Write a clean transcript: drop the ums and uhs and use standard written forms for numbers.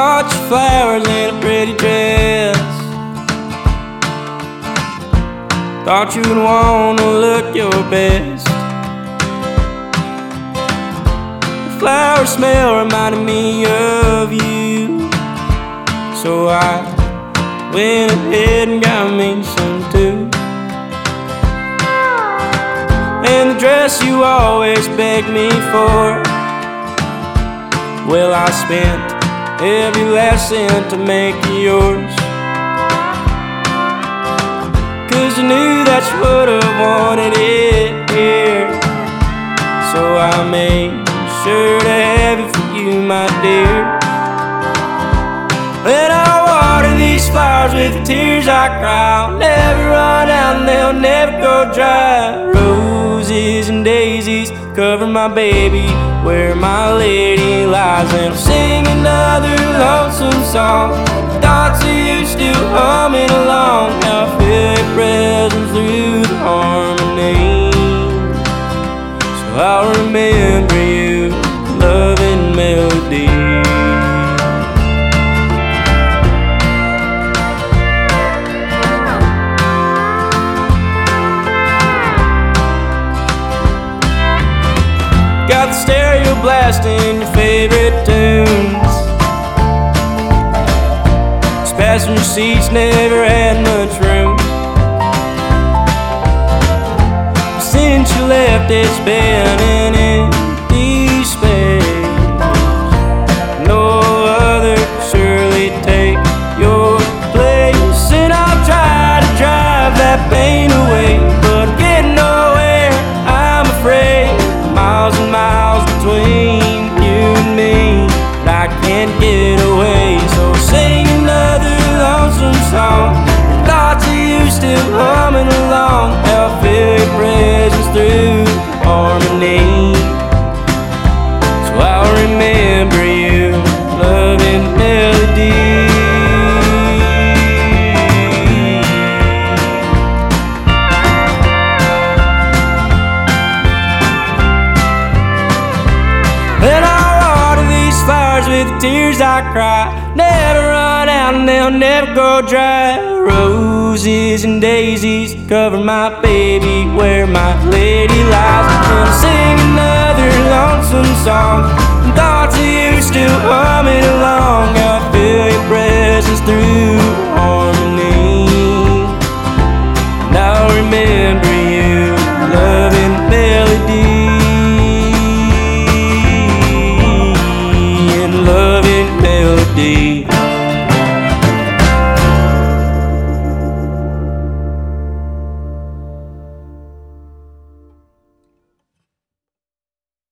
brought you flowers in a pretty dress. Thought you would wanna look your best. The flower smell reminded me of you, so I went ahead and got me some too. And the dress you always begged me for, well, I spent every last cent to make it yours. 'Cause I knew that you would've wanted it here, so I made sure to have it for you, my dear. And I water these flowers with the tears I cry. I'll never run out and they'll never go dry. Roses and daisies cover my baby where my lady lies. And I'll sing another lonesome song, thoughts of you still humming along. Now I feel your presence through the harmony, so I'll remember you, loving melody. Got the stereo blasting your favorite tunes. These passenger seats never had much room. Since you left, it's been an empty space. No other could surely take your place. And I'll try to drive that pain away, but getting nowhere, I'm afraid. Miles and miles between you and me, but I can't get away. So sing another lonesome song, thoughts of you still humming along. I'll feel your presence through harmony, so I'll remember you, loving melody. And I'll water these flowers with the tears I cry. Never run out and they'll never go dry. Roses and daisies cover my baby where my lady lies. I'm gonna sing another lonesome song, thoughts of you still humming along. I feel your presence through